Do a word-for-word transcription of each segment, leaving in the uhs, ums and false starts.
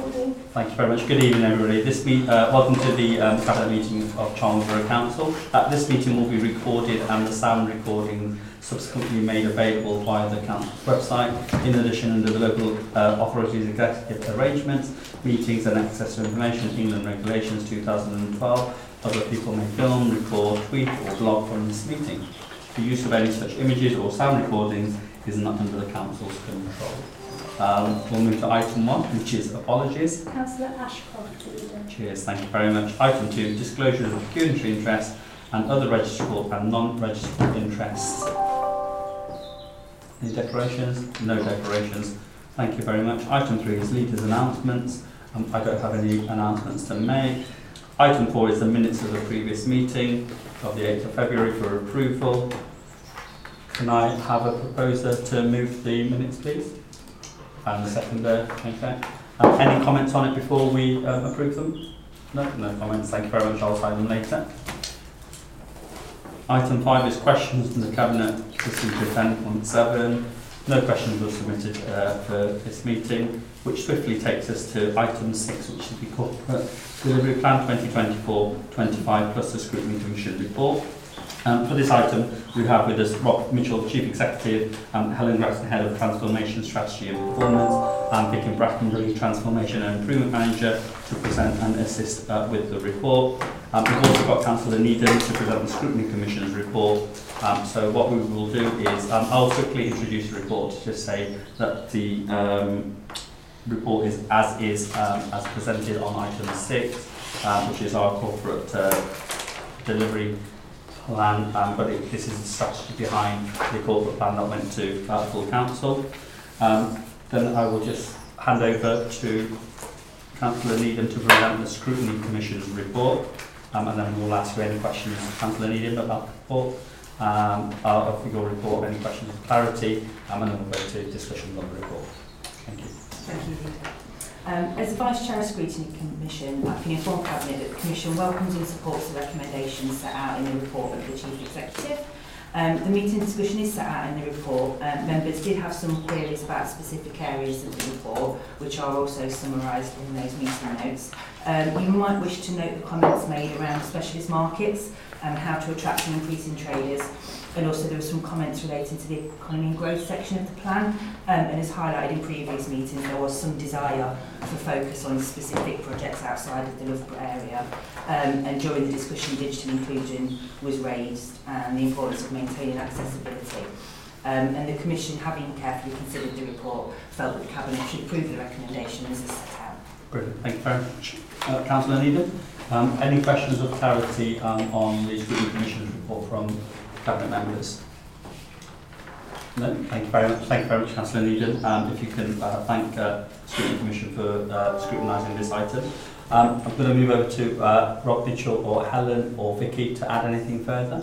Morning. Thank you very much. Good evening, everybody. This meet, uh, welcome to the um, Cabinet meeting of Charnwood Borough Council. Uh, this meeting will be recorded and the sound recording subsequently made available via the council's website. In addition, under the local uh, authorities executive arrangements, meetings and access to information, England Regulations two thousand twelve, other people may film, record, tweet or blog from this meeting. The use of any such images or sound recordings is not under the council's control. Um, we'll move to item one, which is apologies. Councillor Ashcroft, Leader. Cheers, thank you very much. Item two, disclosures of pecuniary interest and other registrable and non-registrable interests. Any declarations? No declarations. Thank you very much. Item three is leaders' announcements. Um, I don't have any announcements to make. Item four is the minutes of the previous meeting of the eighth of February for approval. Can I have a proposer to move the minutes, please? And the seconder, okay. Um, any comments on it before we um, approve them? No, no comments. Thank you very much. I'll sign them later. Item five is questions from the Cabinet, procedure ten point seven. No questions were submitted uh, for this meeting, which swiftly takes us to item six, which is the Corporate Delivery Plan twenty twenty-four twenty-five plus the Scrutiny Commission report. Um, for this item, we have with us Rob Mitchell, Chief Executive, um, Helen Grattan, Head of Transformation Strategy and Performance, and Vicky Brackenbury, Transformation and Improvement Manager, to present and assist uh, with the report. Um, we've also got Councillor Needham to present the Scrutiny Commission's report. Um, so what we will do is, um, I'll quickly introduce the report to just say that the um, report is as is, um, as presented on item six, um, which is our corporate uh, delivery plan, um, but it, this is the strategy behind the corporate plan that went to uh, full council. Um, then I will just hand over to Councillor Needham to present the Scrutiny Commission's report, um, and then we'll ask you any questions, Councillor Needham, about the report, um, uh, of your report, any questions of clarity, um, and then we'll go to discussions on the report. Thank you. Thank you, Leader. Um, as the Vice Chair of the Scrutiny Commission, I can inform Cabinet that the Commission welcomes and supports the recommendations set out in the report of the Chief Executive. Um, the meeting discussion is set out in the report. Um, members did have some queries about specific areas of the report, which are also summarised in those meeting notes. Um, you might wish to note the comments made around specialist markets and how to attract and increase in traders. And also there were some comments relating to the economy and growth section of the plan, um, and as highlighted in previous meetings, there was some desire for focus on specific projects outside of the Loughborough area, um, and during the discussion digital inclusion was raised and the importance of maintaining accessibility. Um, and the Commission, having carefully considered the report, felt that the Cabinet should approve the recommendations as set out. Brilliant, thank you very much. Uh, Councillor Needham, um, any questions of clarity um, on the Scrutiny Commission's report from Cabinet members? No, thank you very much. Thank you very much, Councillor Needham. Um, if you can uh, thank uh, the Scrutiny Commission for uh, scrutinising this item. Um, I'm going to move over to uh, Rob Mitchell or Helen or Vicky to add anything further.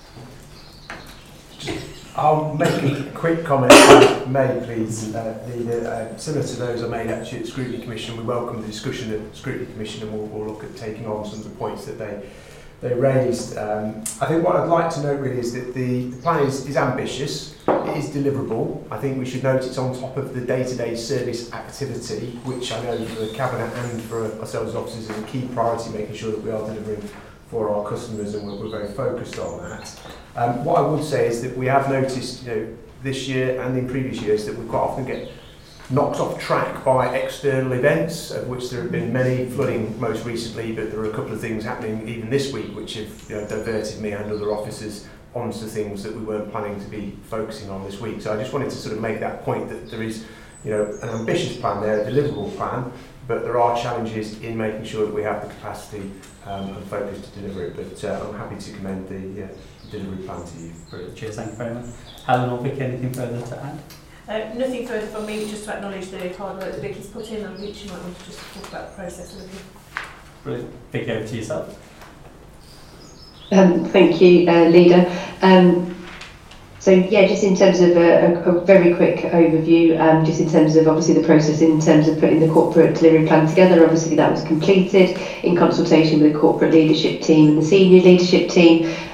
I'll make a quick comment, if I may, please. Uh, the, uh, similar to those I made actually at the Scrutiny Commission, we welcome the discussion at the Scrutiny Commission, and we'll, we'll look at taking on some of the points that they they raised. Um, I think what I'd like to note really is that the, the plan is, is ambitious, it is deliverable. I think we should note it's on top of the day-to-day service activity, which I know for the Cabinet and for ourselves as officers is a key priority, making sure that we are delivering for our customers, and we're, we're very focused on that. Um, what I would say is that we have noticed, you know, this year and in previous years that we quite often get knocked off track by external events, of which there have been many, flooding most recently, but there are a couple of things happening even this week which have, you know, diverted me and other officers onto things that we weren't planning to be focusing on this week. So I just wanted to sort of make that point that there is, you know, an ambitious plan there, a deliverable plan, but there are challenges in making sure that we have the capacity um, and focus to deliver it. But uh, I'm happy to commend the uh, delivery plan to you. Brilliant. Cheers, thank you very much. Helen or Vicky, anything further to add? Uh, nothing further from me, just to acknowledge the hard work that Vicky's put in, and Rich, you might want to just talk about the process a little. Brilliant. Vicky, over to yourself. Um, thank you, uh, Leader. Um, so yeah, just in terms of a, a, a very quick overview, um, just in terms of obviously the process in terms of putting the corporate delivery plan together, obviously that was completed in consultation with the corporate leadership team and the senior leadership team.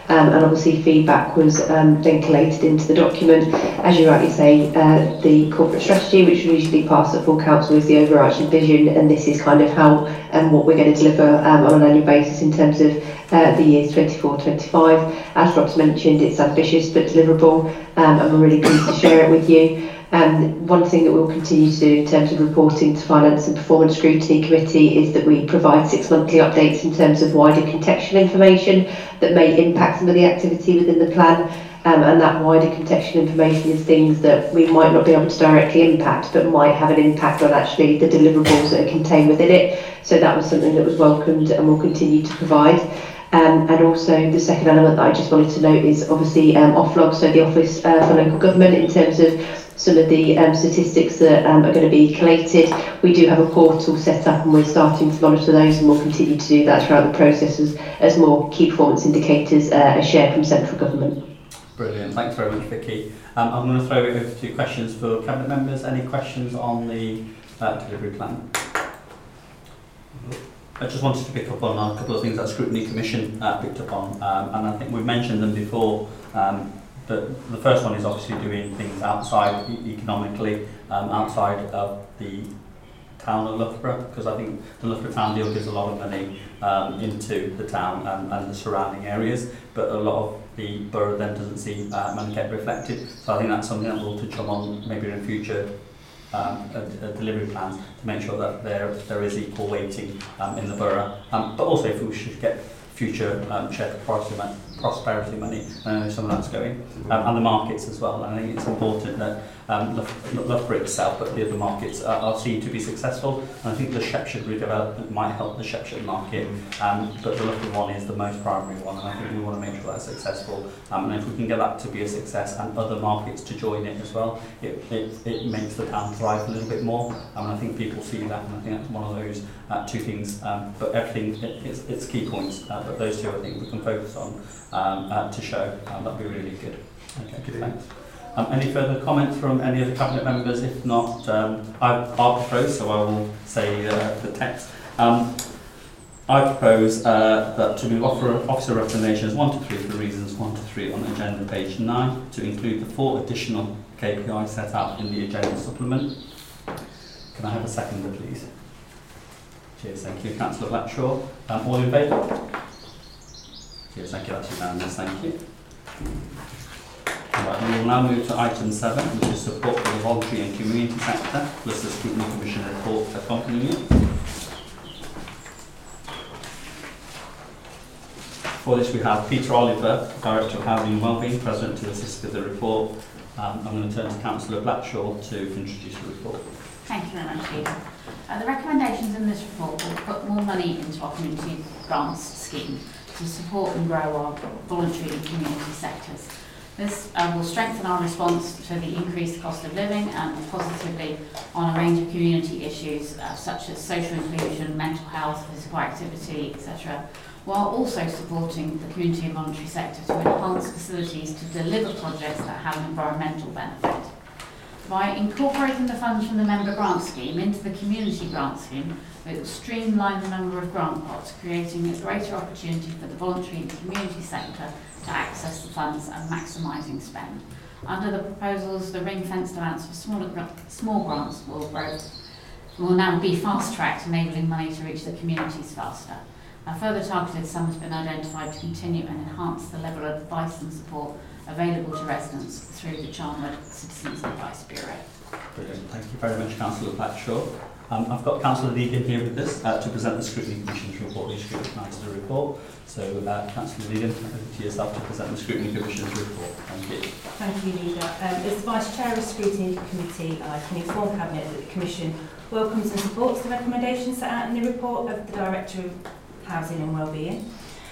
um, and obviously feedback was um, then collated into the document. As you rightly say, uh, the corporate strategy, which we usually pass at full council, is the overarching vision, and this is kind of how and what we're going to deliver um, on an annual basis in terms of uh, the years twenty-four twenty-five. As Rob's mentioned, it's ambitious but deliverable, um, and we're really pleased to share it with you. Um, one thing that we'll continue to do in terms of reporting to Finance and Performance Scrutiny Committee is that we provide six monthly updates in terms of wider contextual information that may impact some of the activity within the plan, um, and that wider contextual information is things that we might not be able to directly impact but might have an impact on actually the deliverables that are contained within it. So that was something that was welcomed and we'll continue to provide. Um, and also the second element that I just wanted to note is obviously um, Oflog, so the Office uh, for Local Government, in terms of some of the um, statistics that um, are going to be collated. We do have a portal set up and we're starting to monitor those, and we'll continue to do that throughout the process as, as more key performance indicators uh, are shared from central government. Brilliant, thanks very much, Vicky. Um, I'm going to throw it over to questions for Cabinet members. Any questions on the uh, delivery plan? I just wanted to pick up on a couple of things that Scrutiny Commission uh, picked up on, um, and I think we've mentioned them before. Um, the, the first one is obviously doing things outside e economically, um, outside of the town of Loughborough, because I think the Loughborough town deal gives a lot of money um, into the town and, and the surrounding areas, but a lot of the borough then doesn't see uh, money get reflected. So I think that's something that we'll touch on maybe in future Um, a, a delivery plans to make sure that there there is equal weighting um, in the borough, um, but also if we should get future um, shared prosperity, prosperity money, I know some of that's going, um, and the markets as well. And I think it's important that um, Loughborough itself, but the other markets are, are seen to be successful. And I think the Shepshire redevelopment might help the Shepshire market, um, but the Loughborough one is the most primary one, and I think we want to make sure that's successful. Um, and if we can get that to be a success and other markets to join it as well, it, it, it makes the town thrive a little bit more. Um, and I think people see that, and I think that's one of those uh, two things. Um, but everything, it, it's, it's key points, uh, but those two I think we can focus on um, uh, to show. Um, that'd be really good. Okay, thanks. Um, any further comments from any of the Cabinet members? If not, um, I, I'll propose, so I will say uh, the text. Um, I propose uh, that to move offer, officer recommendations one to three for reasons one to three on agenda page nine, to include the four additional K P Is set out in the agenda supplement. Can I have a seconder, please? Cheers, thank you. Councillor Blackshaw. Um, all in favour? Cheers, thank you. That's unanimous, thank you. Right, we will now move to item seven, which is support for the voluntary and community sector, plus the Scrutiny Commission report accompanying it. For this we have Peter Oliver, Director of Housing and Wellbeing, present to assist with the report. Um, I'm going to turn to Councillor Blackshaw to introduce the report. Thank you very much, Peter. Uh, the recommendations in this report will put more money into our community grants scheme to support and grow our voluntary and community sectors. This uh, will strengthen our response to the increased cost of living and positively on a range of community issues uh, such as social inclusion, mental health, physical activity, et cetera, while also supporting the community and voluntary sector to enhance facilities to deliver projects that have an environmental benefit. By incorporating the funds from the member grant scheme into the community grant scheme, it will streamline the number of grant pots, creating a greater opportunity for the voluntary and community sector to access the funds and maximising spend. Under the proposals, the ring-fenced amounts for smaller, small grants will, grow, will now be fast-tracked, enabling money to reach the communities faster. A further targeted sum has been identified to continue and enhance the level of advice and support available to residents through the Charnwood Citizens Advice Bureau. Brilliant. Thank you very much, Councillor Blackshaw. Um, I've got Councillor Deegan here with us uh, to present the Scrutiny Commission's report. He scrutinised the report. So, uh, Councillor Deegan, over to yourself to present the Scrutiny Commission's report. Thank you. Thank you, Leader. Um, as Vice Chair of the Scrutiny Committee, I can inform Cabinet that the Commission welcomes and supports the recommendations set out in the report of the Director of Housing and Wellbeing.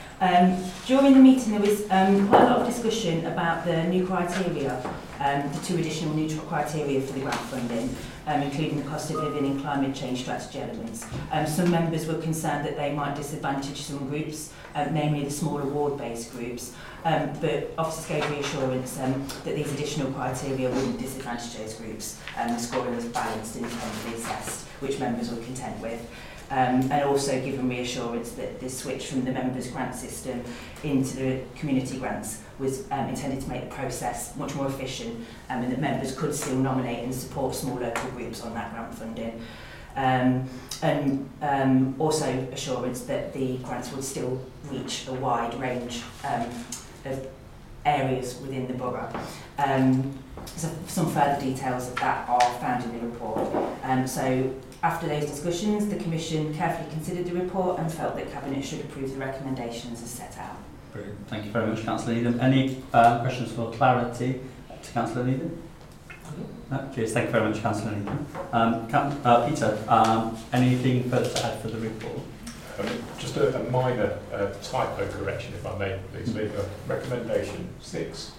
Um, during the meeting there was um, quite a lot of discussion about the new criteria, um, the two additional new criteria for the grant funding, um, including the cost of living and climate change strategy elements. Um, some members were concerned that they might disadvantage some groups, um, namely the smaller ward-based groups, um, but officers gave reassurance um, that these additional criteria wouldn't disadvantage those groups, and the scoring was balanced and independently assessed, which members were content with. um, and also given reassurance that the switch from the members' grant system into the community grants was um, intended to make the process much more efficient, um, and that members could still nominate and support small local groups on that grant funding. Um, and um, also assurance that the grants would still reach a wide range um, of areas within the borough. Um, so some further details of that are found in the report. Um, so after those discussions, the Commission carefully considered the report and felt that Cabinet should approve the recommendations as set out. Brilliant. Thank you very much, Councillor Needham. Any uh, questions for clarity to Councillor Needham? No? Cheers. Thank you very much, Councillor Needham. Um, Cap- uh, Peter, um, anything further to add for the report? Um, just a, a minor uh, typo correction, if I may, please. Leader. Recommendation six.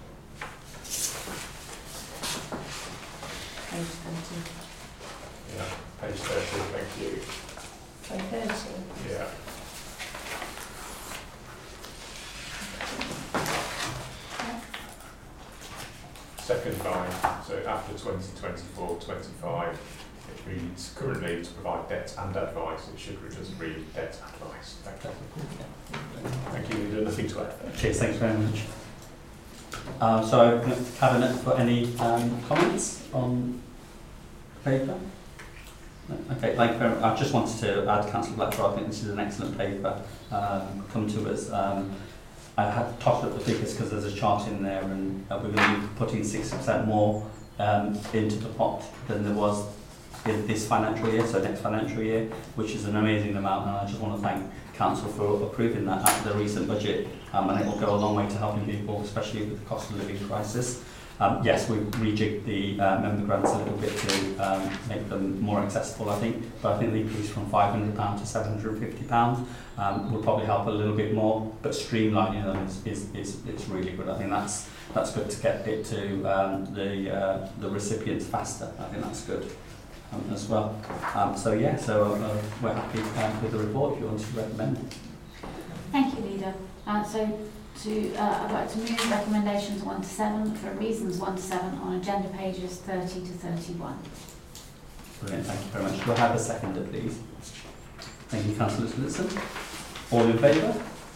Page thirty. Yeah, page thirty. Thank you. Page thirty. Yeah. Second line, so after twenty twenty-four twenty-five, it reads currently to provide debt and advice. It should just read debt advice. Thank you. Thank you, Leader. Nothing to add there. Cheers, thanks very much. Uh, so I open up to Cabinet for any um, comments on the paper? No? Okay, thank you very much. I just wanted to add, Councillor Blackford, I think this is an excellent paper um, come to us. Um, I had tossed up the figures because there's a chart in there, and uh, we're going to be putting sixty percent more um, into the pot than there was in this financial year, so next financial year, which is an amazing amount, and I just want to thank Council for approving that at the recent budget, um, and it will go a long way to helping people, especially with the cost of living crisis. Um, yes, we've rejigged the uh, member grants a little bit to um, make them more accessible, I think, but I think the increase from five hundred pounds to seven hundred fifty pounds um, will probably help a little bit more, but streamlining them is, is, is, is really good. I think that's that's good to get it to um, the, uh, the recipients faster. I think that's good um, as well. Um, so yeah, so uh, we're happy um, with the report if you want to recommend it. Thank you, Leader. Uh, so to, uh, I'd like to move recommendations one to seven for reasons one to seven on agenda pages thirty to thirty-one. Brilliant, thank you very much. We'll have a seconder, please. Thank you, Councillor Smithson. All in favour?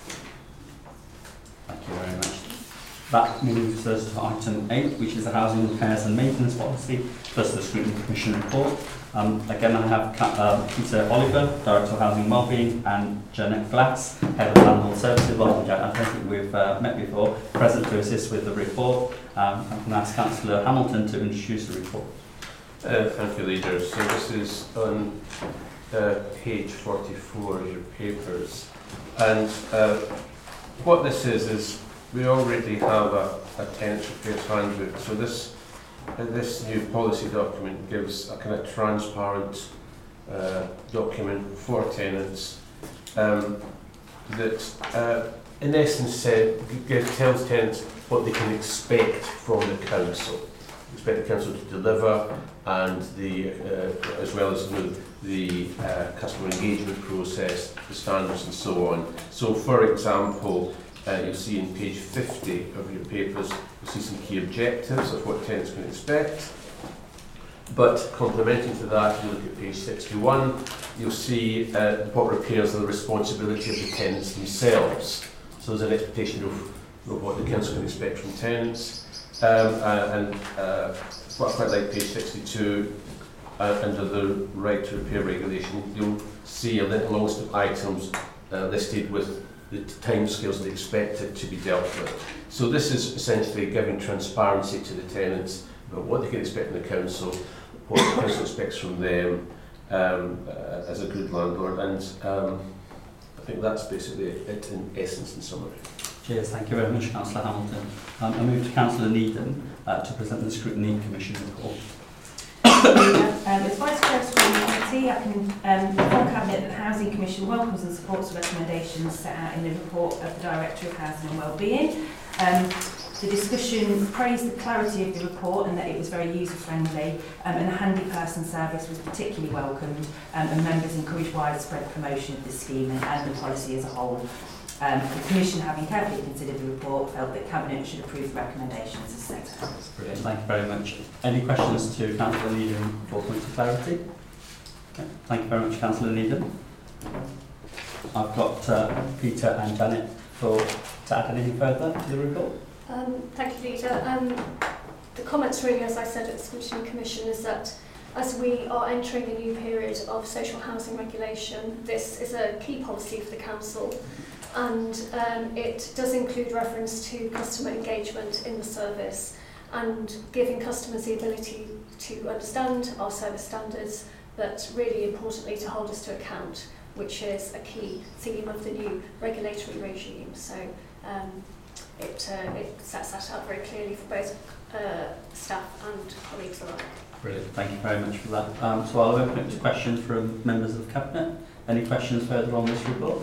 Thank you very much. That moves us to item eight, which is the Housing Repairs and Maintenance Policy, plus the Scrutiny Commission report. Um, again, I have uh, Peter Oliver, Director of Housing and Wellbeing, and Janet Glass, Head of Landlord Services. Welcome, Janet. I don't think we've uh, met before. Present to assist with the report. Um, I'm going to ask Councillor Hamilton to introduce the report. Uh, thank you, Leader. So this is on uh, page forty-four of your papers. And uh, what this is, is we already have a, a tenants repairs handbook. So this Uh, this new policy document gives a kind of transparent uh, document for tenants um, that, uh, in essence, uh, gives, tells tenants what they can expect from the council. Expect the council to deliver, and the uh, as well as the, the uh, customer engagement process, the standards, and so on. So, for example, Uh, you'll see in page fifty of your papers, you'll see some key objectives of what tenants can expect. But complementing to that, if you look at page sixty-one, you'll see uh, what repairs are the responsibility of the tenants themselves. So there's an expectation of, of what the council can expect from tenants. Um, uh, and uh, what I quite like page sixty-two, uh, under the right to repair regulation, you'll see a little list of items uh, listed with the timescales they expect it to be dealt with. So this is essentially giving transparency to the tenants about what they can expect from the council, what the council expects from them um, uh, as a good landlord, and um, I think that's basically it in essence and summary. Cheers, thank you very much, Councillor Hamilton. Um, I move to Councillor Needham uh, to present the Scrutiny Commission report. Um, as Vice Chair of the Scrutiny Committee, I can um, inform Cabinet that the Housing Commission welcomes and supports the recommendations set out in the report of the Director of Housing and Wellbeing. Um, the discussion praised the clarity of the report and that it was very user-friendly, um, and the handy person service was particularly welcomed, um, and members encouraged widespread promotion of the scheme and, and the policy as a whole. Um, the Commission, having carefully considered the report, felt that Cabinet should approve the recommendations as set out. Brilliant, thank you very much. Any questions to Councillor Needham for points of clarity? Okay. Thank you very much, Councillor Needham. I've got uh, Peter and Janet for to add anything further to the report. Um, thank you, Leader. Um, the comments really, as I said at the Scrutiny Commission, is that as we are entering a new period of social housing regulation, this is a key policy for the Council, and um, it does include reference to customer engagement in the service and giving customers the ability to understand our service standards, but really importantly to hold us to account, which is a key theme of the new regulatory regime. So um, it, uh, it sets that out very clearly for both uh, staff and colleagues alike. Brilliant, thank you very much for that. Um, so I'll open it to questions from members of the Cabinet. Any questions further on this report?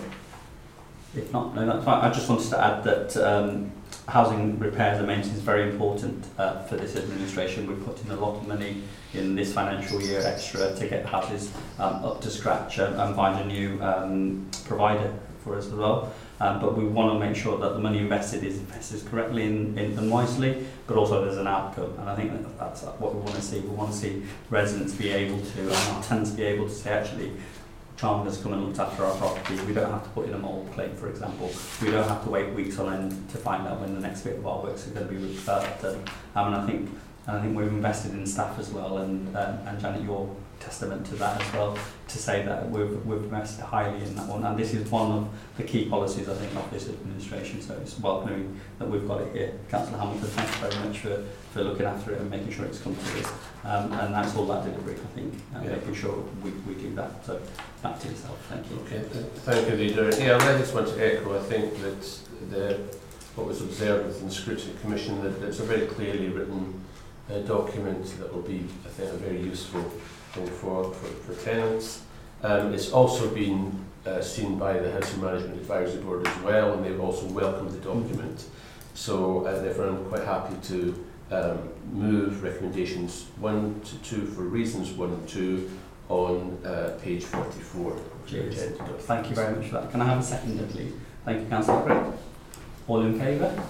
If not, no, that's fine. I just wanted to add that um, housing repairs and maintenance is very important uh, for this administration. We've put in a lot of money in this financial year extra to get houses um, up to scratch and, and find a new um, provider for us as well. Um, but we want to make sure that the money invested is invested correctly in, in, and wisely, but also there's an outcome. And I think that that's what we want to see. We want to see residents be able to, and our tenants be able to say, actually, Chalmers come and looked after our property. We don't have to put in a mould claim, for example. We don't have to wait weeks on end to find out when the next bit of our works are going to be uh, done. Um, and I think, and I think we've invested in staff as well. And um, and Janet, you're testament to that as well, to say that we've we've invested highly in that one. And this is one of the key policies, I think, of this administration. So it's welcoming that we've got it here. Councillor Hamilton, thank you very much for, for looking after it and making sure it's come to this. Um, and that's all that delivery, I think, and yeah. making sure we, we do that. So back to yourself, thank you. Okay, thank you, Leader. Yeah, I just want to echo, I think that the, what was observed within the Scrutiny Commission, that it's a very clearly written uh, document that will be, I think, a very useful thing for, for, for tenants. Um, it's also been uh, seen by the Housing Management Advisory Board as well, and they've also welcomed the document. Mm-hmm. So uh, therefore I'm quite happy to um, move recommendations one to two for reasons one and two on uh, page forty-four. Thank you very much for that. Can I have a second, please? Thank you, Councillor Crick. All in favour?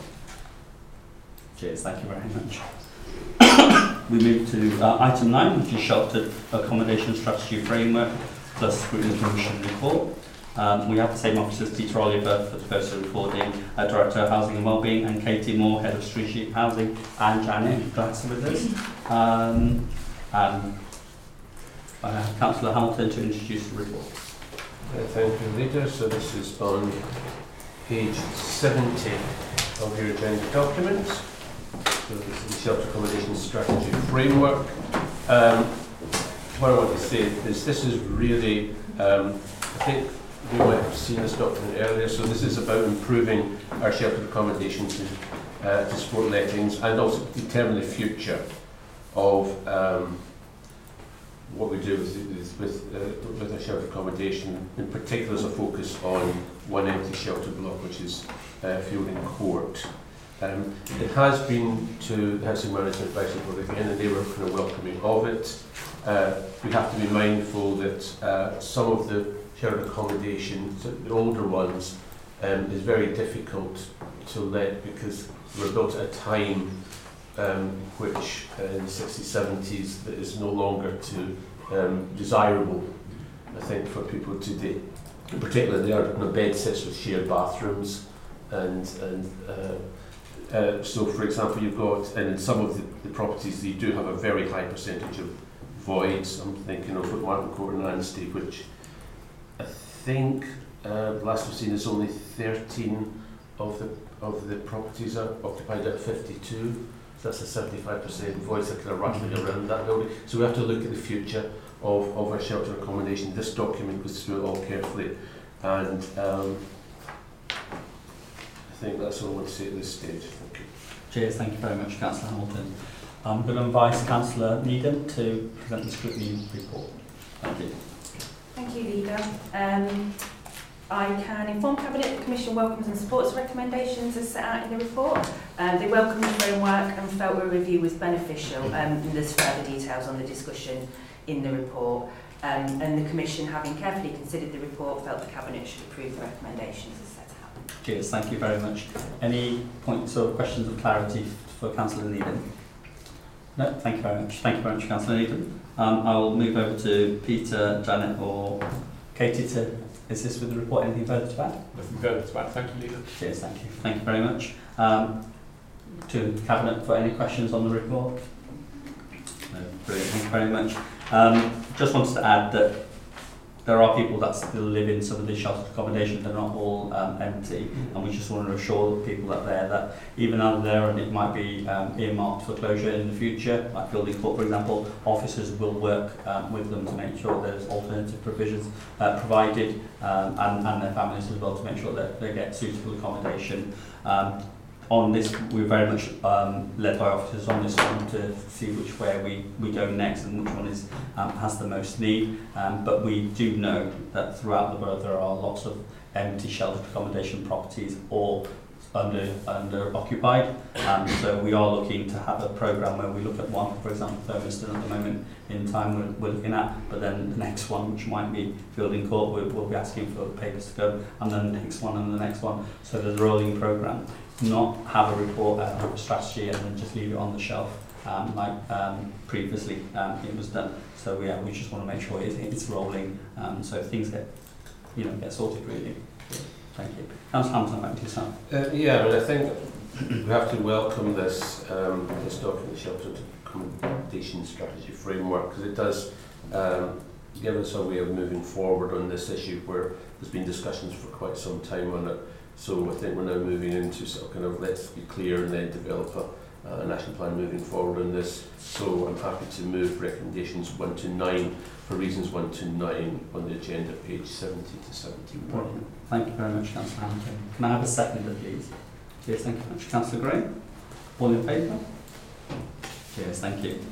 Cheers, thank you very much. We move to uh, item nine, which is Sheltered Accommodation Strategy Framework plus Scrutiny Commission report. Um, we have the same officers, Peter Oliver for the first recording, uh, Director of Housing and Wellbeing, and Katie Moore, Head of Strategic Housing, and Janet Glass with us. Um, and I have Councillor Hamilton to introduce the report. Uh, thank you, Leader. So this is on page seventy of your agenda document. So this is the Shelter Accommodation Strategy Framework. Um, what I want to say is this is really, um, I think we might have seen this document earlier, so this is about improving our shelter accommodation to, uh, to support lettings and also determine the future of um, what we do with with, uh, with our shelter accommodation. In particular, as a focus on one empty shelter block, which is uh, Fielding Court. Um, it has been to the Housing Management Advisory Board again, and they were kind of welcoming of it. Uh, we have to be mindful that uh, some of the shelter accommodation, the older ones, um, is very difficult to let because they were built at a time um, which uh, in the sixties, seventies that is no longer to um, desirable, I think, for people today. In particular, they are you know, bed sets with shared bathrooms, and and uh, uh, so, for example, you've got, and in some of the, the properties, they do have a very high percentage of voids. I'm thinking of Martin Court and Anstey, which I think uh, last we've seen is only thirteen of the of the properties are occupied at fifty-two. So that's a seventy-five percent voids that kind of rattling around that building. So we have to look at the future of, of our shelter accommodation. This document goes through it all carefully, and um, I think that's all I want to say at this stage. Thank you. Cheers, thank you very much, Councillor Hamilton. I'm going to invite Councillor Needham to present the scrutiny report. Thank you. Thank you, Leader. Um, I can inform Cabinet the Commission welcomes and supports the recommendations as set out in the report. Um, they welcomed the framework and felt a review was beneficial, um, and there's further details on the discussion in the report. Um, and the Commission, having carefully considered the report, felt the Cabinet should approve the recommendations as set out. Cheers, thank you very much. Any points or questions of clarity for Councillor Needham? No, thank you very much. Thank you very much, Councillor Needham. Um, I'll move over to Peter, Janet or Katie to assist with the report. Anything further to add? Nothing further to add. Thank you, Leader. Cheers, thank you. Thank you very much. Um, to Cabinet for any questions on the report? No, brilliant, thank you very much. Um, just wanted to add that there are people that still live in some of the sheltered accommodation. They're not all um, empty, and we just want to assure the people that there that even though they're there and it might be um, earmarked for closure in the future, like Fielding Court for example, officers will work um, with them to make sure there's alternative provisions uh, provided um, and, and their families as well to make sure that they get suitable accommodation. Um, On this, we're very much um, led by officers on this one to see which way we, we go next and which one is um, has the most need. Um, but we do know that throughout the borough there are lots of empty sheltered accommodation properties or under under occupied. Um, so we are looking to have a programme where we look at one, for example, Thurmaston at the moment in time we're, we're looking at, but then the next one, which might be Fielding Court, we'll, we'll be asking for the papers to go, and then the next one and the next one. So there's a rolling programme. Not have a report, uh, have a strategy, and then just leave it on the shelf um, like um, previously um, it was done. So yeah, we just want to make sure it, it's rolling, um, so things get, you know, get sorted really. Thank you. Councillor Hampton, back to yourself. Uh, yeah, I mean, I think we have to welcome this um, this document, Sheltered Accommodation Strategy Framework, because it does um, give us a way of moving forward on this issue where there's been discussions for quite some time on it. So I think we're now moving into sort of kind of let's be clear and then develop a, uh, an action plan moving forward on this. So I'm happy to move recommendations one to nine for reasons one to nine on the agenda, page seventy to seventy-one. Brilliant. Thank you very much, Councillor Hampton. Can I have a seconder, please? Yes, thank you very much. Councillor Gray? All in favour? Yes, thank you.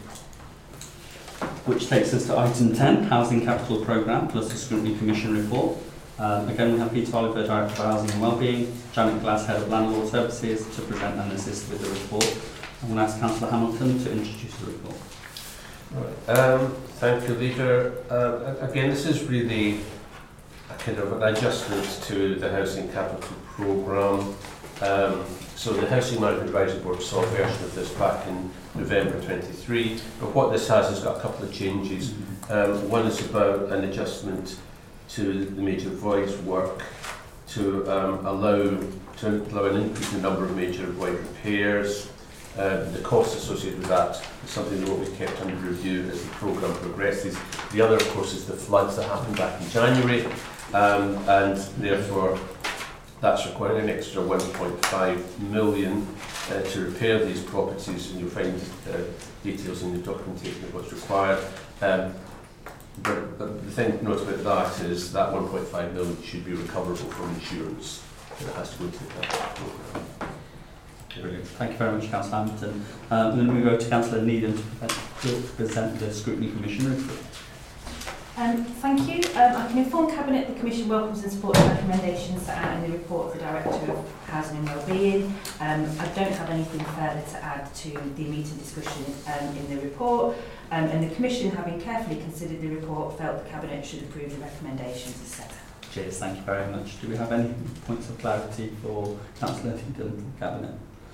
Which takes us to item ten, Housing Capital Programme plus the Scrutiny Commission report. Um, again, we have Peter Oliver, Director for Housing and Wellbeing, Janet Glass, Head of Landlord Services, to present and assist with the report. I'm going to ask Councillor Hamilton to introduce the report. Right. Um, thank you, Leader. Uh, again, this is really a kind of an adjustment to the Housing Capital Programme. Um, so the Housing Management Advisory Board saw a version of this back in November twenty-three, but what this has is got a couple of changes. Um, one is about an adjustment to the major voids work to um, allow to allow an increase in the number of major void repairs. Uh, the costs associated with that is something that will be kept under review as the programme progresses. The other, of course, is the floods that happened back in January, um, and therefore that's requiring an extra one point five million uh, to repair these properties, and you'll find uh, details in the documentation of what's required. Um, But, but the thing to note about that is that one point five million should be recoverable from insurance, and it has to go into the capital programme. Brilliant. Thank you very much, Councillor Hampton. Um, then we go to Councillor Needham to, to present the Scrutiny Commission report. Um, thank you. Um, I can inform Cabinet the Commission welcomes and supports the recommendations set out in the report of the Director of Housing and Wellbeing. Um, I don't have anything further to add to the meeting discussion um, in the report. Um, and the Commission, having carefully considered the report, felt the Cabinet should approve the recommendations as set out. Cheers, thank you very much. Do we have any points of clarity for Councillor Needham from Cabinet?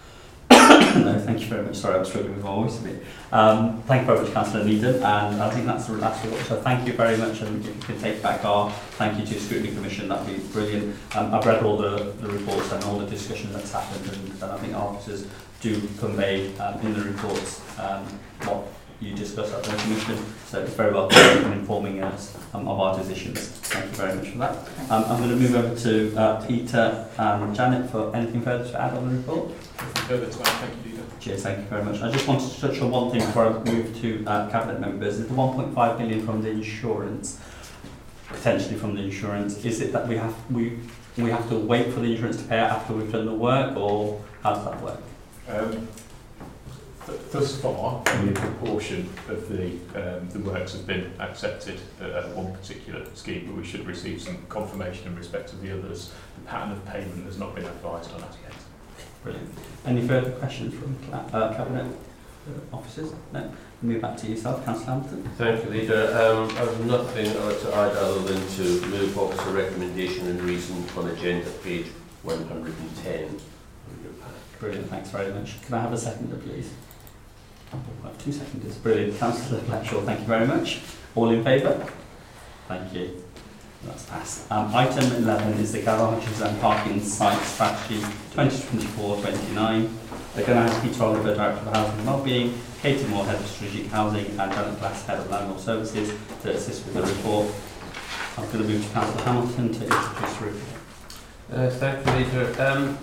No, thank you very much. Sorry, I'm struggling with my voice a bit. Um, thank you very much, Councillor Needham, and I think that's the last report. So thank you very much, and if you can take back our thank you to the Scrutiny Commission, that'd be brilliant. Um, I've read all the, the reports and all the discussion that's happened, and, and I think our officers do convey um, in the reports um, what you discussed at the Commission, so it's very well in informing us um, of our decisions. Thank you very much for that. Um, I'm going to move over to uh, Peter and Janet for anything further to add on the report. Nothing further to add. Thank you, Leader. Cheers, thank you very much. I just wanted to touch on one thing before I move to uh, Cabinet members. Is the one point five billion from the insurance, potentially from the insurance, is it that we have we we have to wait for the insurance to pay out after we've done the work, or how does that work? Um, th thus far, only a proportion of the um, the works have been accepted at one particular scheme, but we should receive some confirmation in respect of the others. The pattern of payment has not been advised on as yet. Brilliant. Any further questions from uh, Cabinet uh, officers? No. Move back to yourself, Councillor Hampton. Thank you, Leader. Um, I have nothing I'd like to add other than to move officer recommendation and reason on agenda page one hundred and ten. Brilliant, thanks very much. Can I have a seconder, please? I have two seconds. Brilliant. Councillor Fletcher, thank you very much. All in favour? Thank you. That's passed. Um, item eleven is the garages and parking site strategy twenty twenty-four twenty-nine. They're going to ask Peter Oliver, Director of Housing and Wellbeing, Katie Moore, Head of Strategic Housing, and Janet Glass, Head of Landlord Services, to assist with the report. I'm going to move to Councillor Hamilton to introduce the report. Uh, thank you, Leader. Um,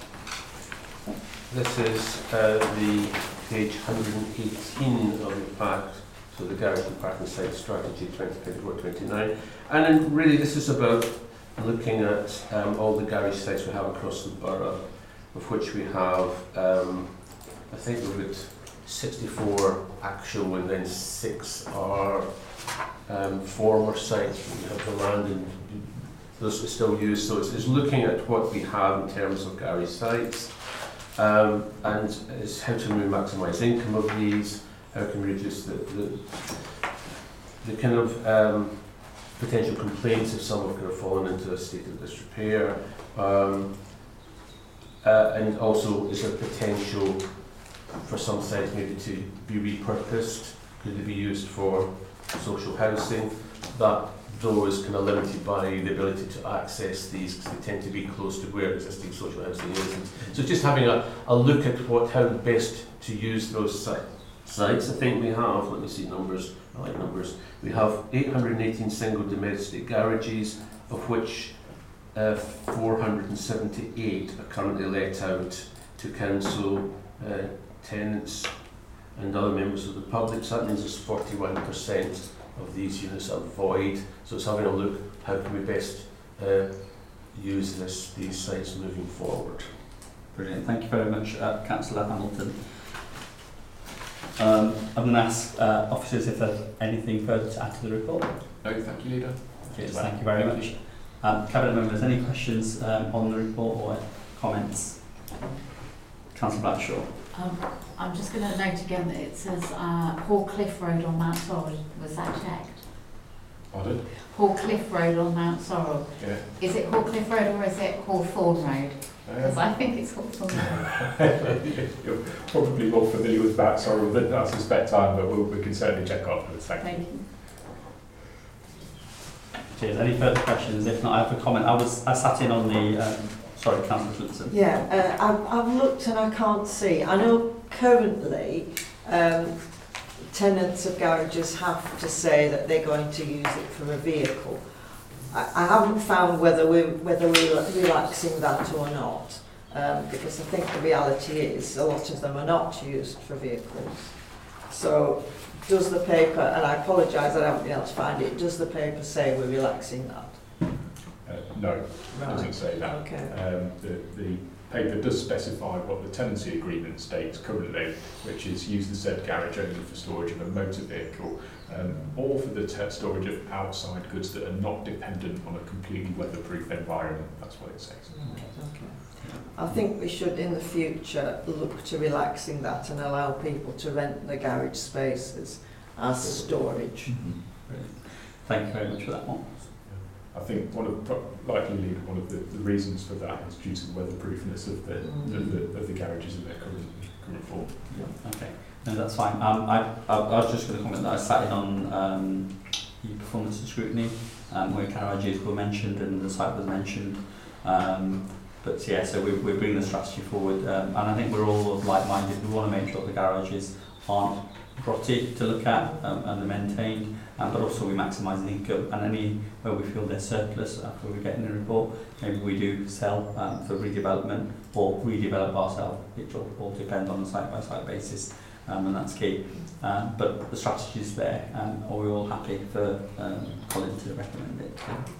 this is uh, the page one hundred eighteen of the pack, so the garage and parking site strategy twenty twenty-four twenty-nine. And then really this is about looking at um, all the garage sites we have across the borough, of which we have, um, I think we've got sixty-four actual and then six are um, former sites. We have the land and those are still used, so it's, it's looking at what we have in terms of garage sites um, and it's how can we maximise income of these, how can we reduce the, the, the kind of um, potential complaints if some have kind of fallen into a state of disrepair. Um, Uh, and also, is there potential for some sites maybe to be repurposed? Could they be used for social housing? That though is kind of limited by the ability to access these because they tend to be close to where existing social housing is. And so just having a, a look at what how best to use those si sites. I think we have, let me see numbers, I like numbers. We have eight hundred eighteen single domestic garages, of which Uh, four hundred seventy-eight are currently let out to council, uh, tenants and other members of the public. So that means there's forty-one percent of these units are void. So it's having a look, how can we best uh, use this, these sites moving forward. Brilliant, thank you very much, uh, Councillor Hamilton. Um, I'm going to ask uh, officers if there's anything further to add to the report. No, thank you, Leader. Yes, thank you very much. Um, Cabinet members, any questions um, on the report or comments? Councillor Bradshaw. Um, I'm just going to note again that it says uh, Hall Cliff Road on Mount Sorrel. Was that checked? Pardon? Hall Cliff Road on Mount Sorrel. Yeah. Is it Hall Cliff Road or is it Hawthorne Road? Because Um, I think it's Hawthorne Road. You're probably more familiar with Mount Sorrel than I suspect I am, but we'll, we can certainly check afterwards. Thank, Thank you. you. Cheers. Any further questions? If not, I have a comment. I was I sat in on the um, sorry, Councillor Flinton. Yeah, uh, I've, I've looked and I can't see. I know currently um, tenants of garages have to say that they're going to use it for a vehicle. I, I haven't found whether we're whether we're relaxing that or not, um, because I think the reality is a lot of them are not used for vehicles. So. Does the paper, and I apologise that I haven't been able to find it, does the paper say we're relaxing that? Uh, no, it Right. doesn't say that. Okay. Um, the, the paper does specify what the tenancy agreement states currently, which is use the said garage only for storage of a motor vehicle, um, or for the t storage of outside goods that are not dependent on a completely weatherproof environment. That's what it says. Okay. I think we should in the future look to relaxing that and allow people to rent the garage spaces as storage. Mm-hmm. Thank you very much for that one. I think one of likely one of the, the reasons for that is due to the weatherproofness of the, mm. of, the of the garages in their current current form. Yeah. Okay, no, that's fine. Um, I, I I was just going to comment that I sat in on um, the performance and scrutiny, um, where garages were mentioned and the site was mentioned. Um, But yeah, so we, we're bringing the strategy forward, um, and I think we're all like-minded. We want to make sure the garages aren't grotty to look at um, and they're maintained, um, but also we maximise the income. And any where we feel they're surplus after we get in the report, maybe we do sell um, for redevelopment or redevelop ourselves. It all, all depends on a site-by-site basis, um, and that's key. Um, but the strategy is there, and are we all happy for um, Colin to recommend it?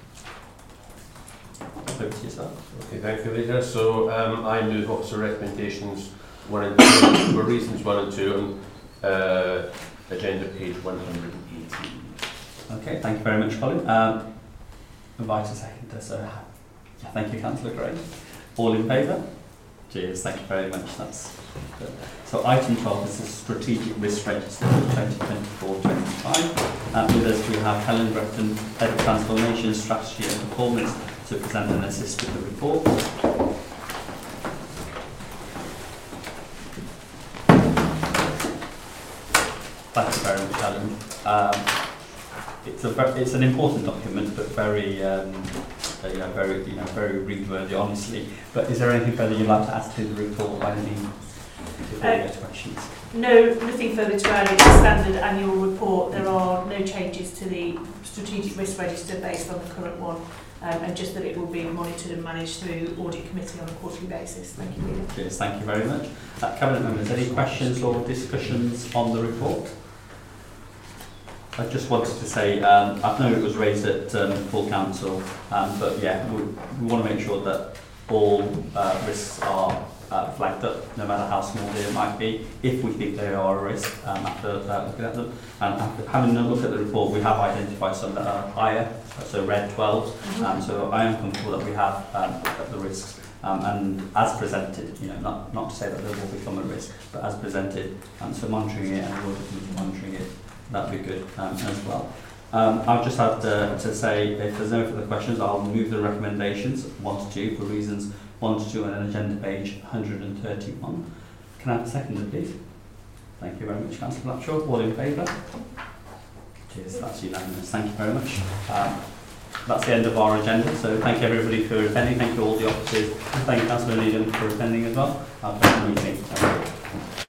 Over to yourself. Okay, thank you, Leader. So um, I move officer recommendations one and two for reasons one and two on uh, agenda page one hundred eighteen. Okay, thank you very much, Colin. Um, invite a seconder, so yeah, thank you, Councillor Gray. All in favour? Cheers, thank you very much. That's good. So item twelve is the strategic risk register for twenty twenty-four twenty-five. Uh, with us we have Helen Bretton, Head of Transformation, Strategy and Performance, to present and assist with the report. um, it's a ve- it's an important document, but very um, uh, you know, very you know very read-worthy, honestly. But is there anything further you'd like to add to the report by any before we go to questions? No, nothing further to add. It's a standard annual report. There are no changes to the strategic risk register based on the current one, um, and just that it will be monitored and managed through audit committee on a quarterly basis. Thank you, Leader. Cheers, thank you very much. Uh, Cabinet members, any questions or discussions on the report? I just wanted to say, um, I know it was raised at um, full council, um, but yeah, we, we want to make sure that all uh, risks are uh, flagged up, no matter how small they might be, if we think they are a risk um, after uh, looking at them. And after having a look at the report, we have identified some that are higher, so red twelves. Um, so I am comfortable that we have um, looked at the risks. Um, and as presented, you know, not, not to say that they will become a risk, but as presented, um, so monitoring it and we'll monitoring it, that would be good um, as well. Um, I've just had uh, to say, if there's no further questions, I'll move the recommendations one to two for reasons one to two on agenda page one hundred thirty-one. Can I have a second, please? Thank you very much, Councillor Blackshaw. All in favour? Cheers, that's unanimous. Thank you very much. Um, that's the end of our agenda, so thank you everybody for attending. Thank you all the officers. Thank you, Councillor Needham, for attending as well. I'll close the meeting. Thank you.